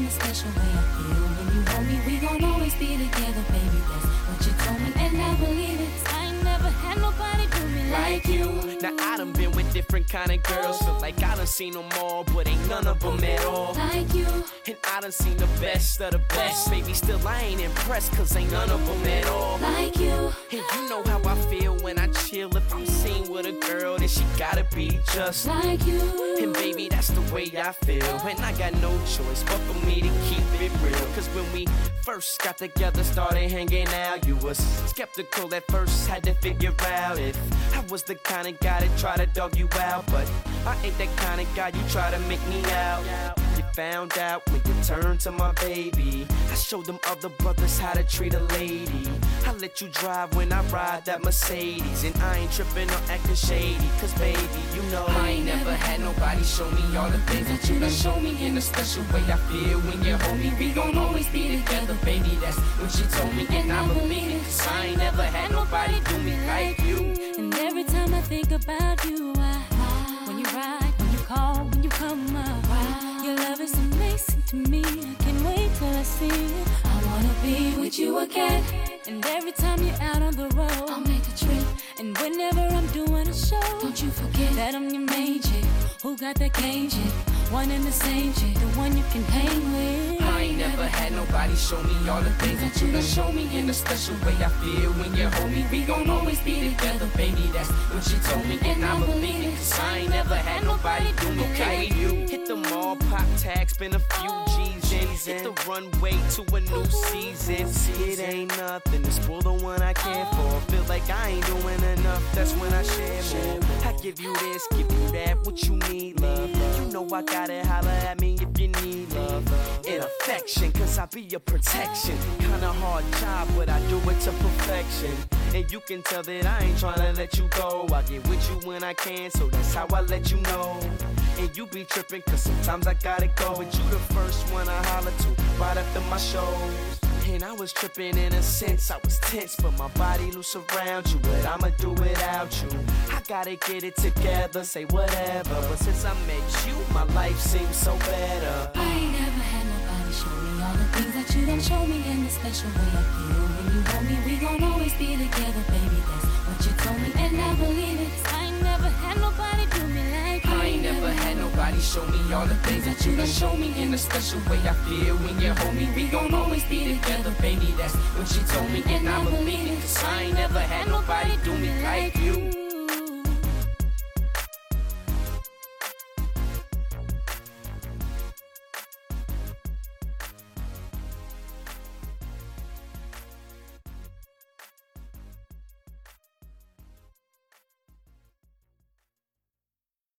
the special way I feel when you hold me. We gon' always be together, baby. That's what you told me, and I believe it. 'Cause I ain't never had nobody do me like you. Now I done been with different kind of girls, feel like I done seen them all, but ain't none of them at all like you. And I done seen the best of the best, baby, still I ain't impressed, 'cause ain't none of them at all like you. And you know how I feel when I chill. If I'm seen with a girl, then she gotta be just like you. And baby, that's the way I feel, and I got no choice but for me to keep it real. 'Cause when we first got together, started hanging out, you was skeptical at first, had to figure out if I was the kind of guy that try to dog you out. But I ain't that kind of guy you try to make me out. You found out when you turned to my baby. I showed them other brothers how to treat a lady. I let you drive when I ride that Mercedes, and I ain't tripping or acting shady, 'cause baby, you know I ain't never had nobody show me all the things that you done show me. In a special way I feel when you hold me. We gon' always be together, baby, that's what you told me, and I believe it. 'Cause I ain't never had nobody do me like you. And every time I think about you, when you ride, when you call, when you come up, your love is amazing to me. I can't wait till I see it. I wanna be with you again. And every time you're out on the road, I'll make a trip. And whenever I'm doing a show, don't you forget that I'm your main chick, who got that game chick, one and the same chick, the one you can hang with. I ain't never had nobody show me all the things that you done show me. In a special way I feel when you hold me. We gon' always be together, baby, that's what you told me, and I believe it. 'Cause I ain't never had nobody do me like you. Hit the mall, pop tags, spend a few G's in. Hit the runway to a new season. See, it ain't nothing to spoil the one I care for. Feel like I ain't doing enough, that's when I share more. I give you this, give you that, what you need, love. You know I gotta holler at me if you need love and affection, 'cause I be your protection. Kinda hard job, but I do it to perfection. And you can tell that I ain't tryna let you go. I get with you when I can, so that's how I let you know. And you be tripping, 'cause sometimes I gotta go. But you the first one I holler to right after my shows. And I was tripping in a sense, I was tense, but my body loose around you. But I'ma do without you. I gotta get it together, say whatever. But since I met you, my life seems so better. I ain't never had nobody show me all the things that you done show me. In the special way I feel when you hold me. We gon' always be together, baby, that's what you told me, and I believe it. 'Cause I ain't never had nobody do me like you. I ain't never had nobody show me all the things that you done show me. In a special way I feel when you hold me. We gon' always be together, baby, that's what you told me, and I believe it. 'Cause I ain't never had nobody do me like you.